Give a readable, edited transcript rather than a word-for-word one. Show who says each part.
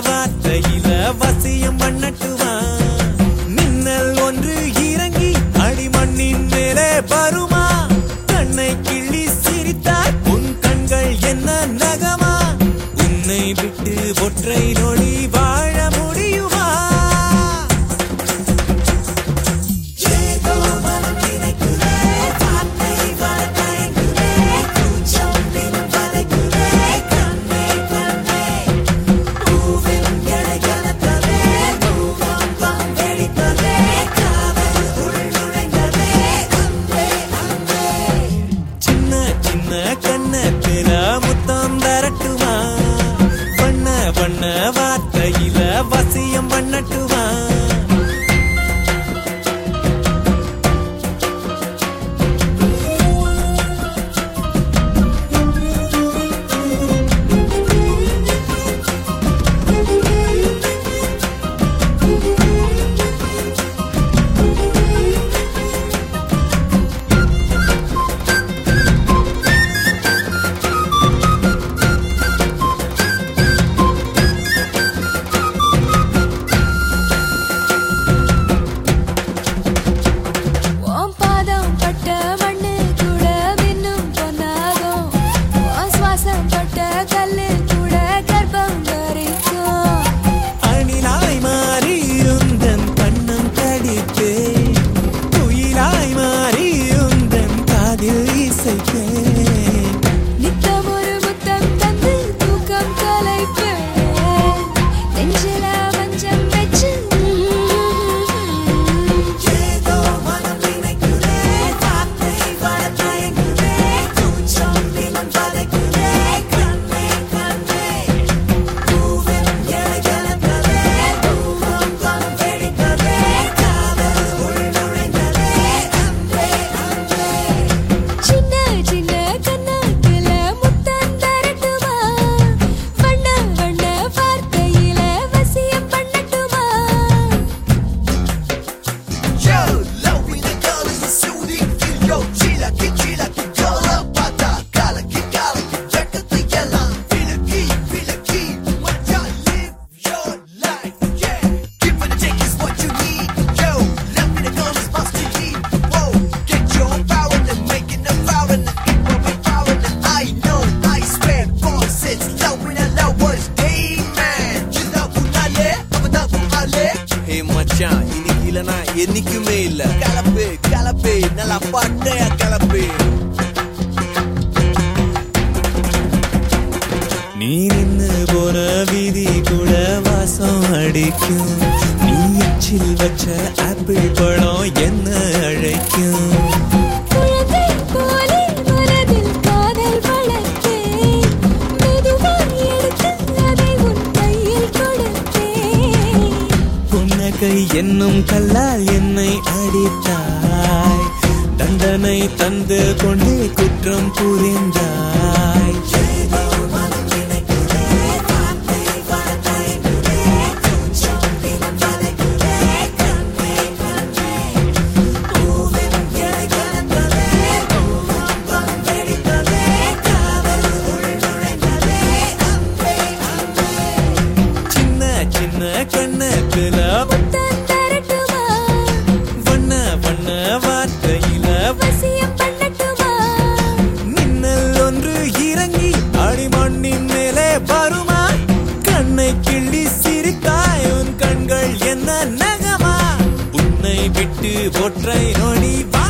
Speaker 1: வார்த்தையில வசியம் பண்ணட்டுமா மின்னல் ஒன்று இறங்கி அடிமண்ணின் மேலே வருமா கண்ணை கிள்ளி சிரித்தாய் உன் கண்கள் என்ன நகமா உன்னை விட்டு ஒற்றை நொடி வாழ முடியுமா வார்த்தையில வசியம் பண்ணட்டுமா என்னைக்குமே இல்ல கலப்பு கலப்பு நல்லா பட்டைய கலப்பு நீ நின்னு போற வீதி கூட வாசம் அடிக்கும் நீ எச்சில் வச்ச ஆப்பிள் பழம் என்ன அழைக்கும் கை என்னும் கல்லால் என்னை அடித்தாய் தண்டனை தந்து கொண்டே குற்றம் புரிந்தாய் சின்ன சின்ன கண்ணத்துல வார்த்தையில வசியம் பண்ணட்டுமா மின்னல் ஒன்று இறங்கி அடிமண்ணின் மேலே வருமா கண்ணை கிள்ளி சிரித்தாய் உன் கண்கள் என்ன நகமா உன்னை விட்டு ஒற்றை நொடி